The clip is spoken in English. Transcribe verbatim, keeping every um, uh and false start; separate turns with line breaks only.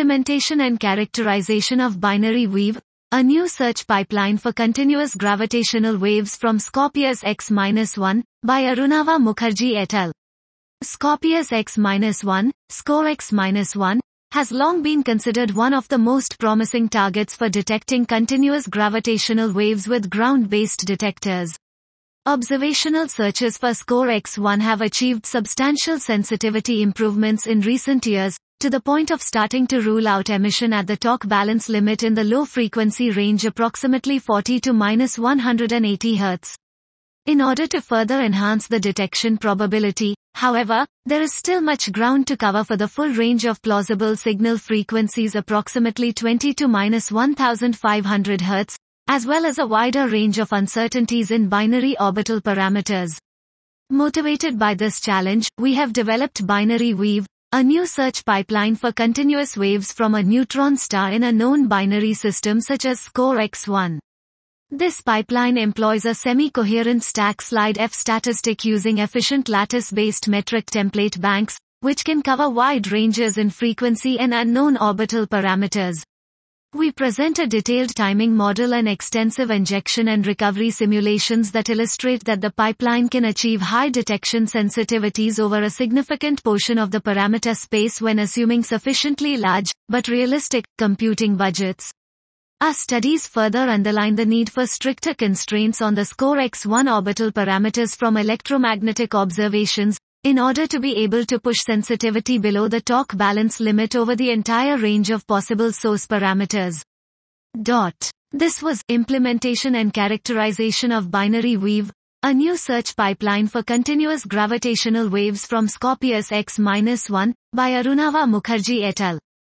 Implementation and characterization of binary weave, a new search pipeline for continuous gravitational waves from Scorpius X one, by Arunava Mukherjee et al. Scorpius X one, SCORE X one, has long been considered one of the most promising targets for detecting continuous gravitational waves with ground-based detectors. Observational searches for SCORE X one have achieved substantial sensitivity improvements in recent years, to the point of starting to rule out emission at the Toch balance limit in the low frequency range approximately forty to one hundred eighty Hz. In order to further enhance the detection probability, however, there is still much ground to cover for the full range of plausible signal frequencies approximately twenty to one thousand five hundred Hz, as well as a wider range of uncertainties in binary orbital parameters. Motivated by this challenge, we have developed Binary Weave, a new search pipeline for continuous waves from a neutron star in a known binary system such as SCORE X one. This pipeline employs a semi-coherent stack slide F statistic using efficient lattice-based metric template banks, which can cover wide ranges in frequency and unknown orbital parameters. We present a detailed timing model and extensive injection and recovery simulations that illustrate that the pipeline can achieve high detection sensitivities over a significant portion of the parameter space when assuming sufficiently large, but realistic, computing budgets. Our studies further underline the need for stricter constraints on the SCORE X one orbital parameters from electromagnetic observations, in order to be able to push sensitivity below the Toch balance limit over the entire range of possible source parameters. Dot. This was Implementation and Characterization of Binary Weave, a new search pipeline for continuous gravitational waves from Scorpius X one, by Arunava Mukherjee et al.